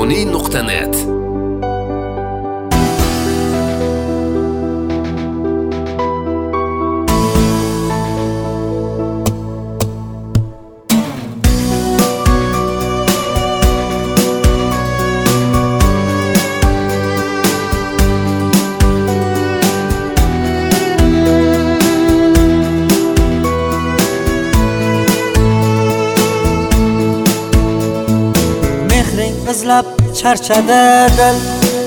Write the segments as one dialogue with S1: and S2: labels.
S1: Beruniy.net.
S2: Izlab charchadi dil,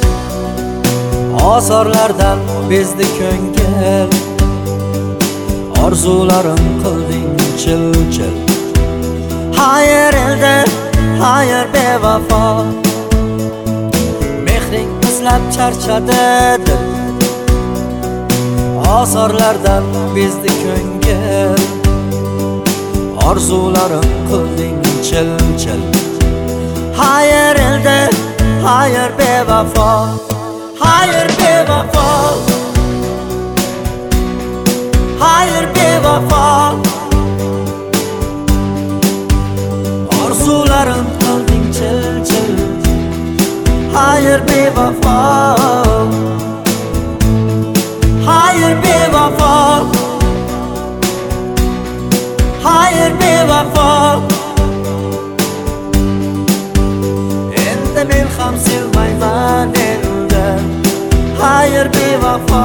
S2: ozorlardan bezdi ko'ngil, orzularim qilding chil-chil. Hayır elde, hayır bevafo, mehring izlab charchadi dil, ozorlardan bezdi ko'ngil, orzularim qilding chil-chil. Hayır elde, hayır bevafo, hayır bevafo, hayır bevafo. Orzularım qilding chil-chil. Hayır bevafo, hayır bevafo, hayır bevafo. Men ham sevmayman endi, hayır bevafo.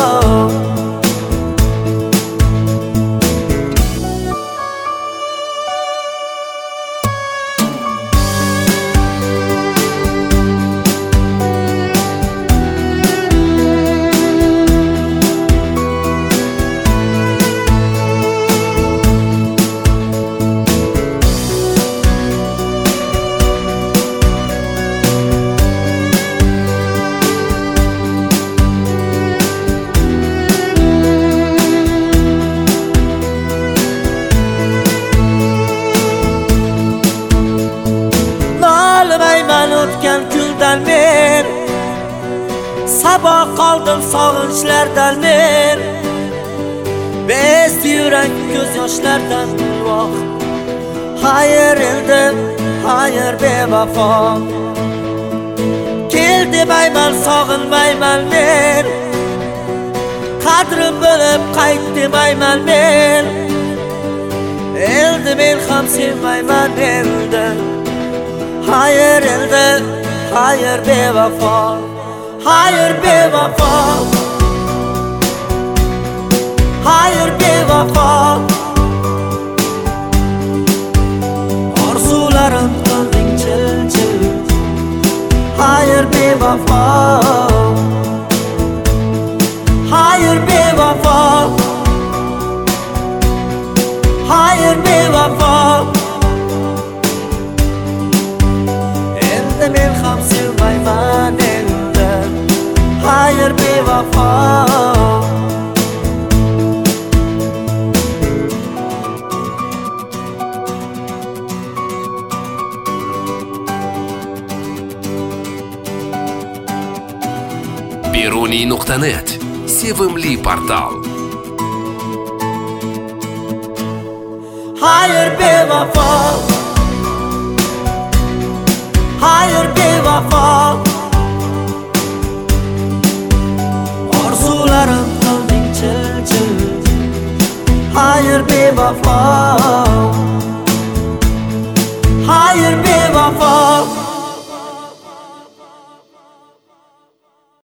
S2: O'tgan kundan men sabah qoldim sog'inchlardan men, bezdi yurak ko'z yoshlardan voh. Hayır elde, hayır bevafo, kel demayman sog'inmayman men, qadrim bilib qayt demayman men, endi men ham sevmayman endi. Hayır elde, hayır bevafo, hayır bevafo, hayır bevafo. Orzularim qilding chil-chil. Hayır bevafo, hayır bevafo, hayır bevafo. Men ham sevmayman endi, hayır bevafo.
S1: Beruniy.net. Sevimli portal.
S2: Hayır bevafo, hayır bevafo. Orzularim qilding chil-chil. Hayır bevafo.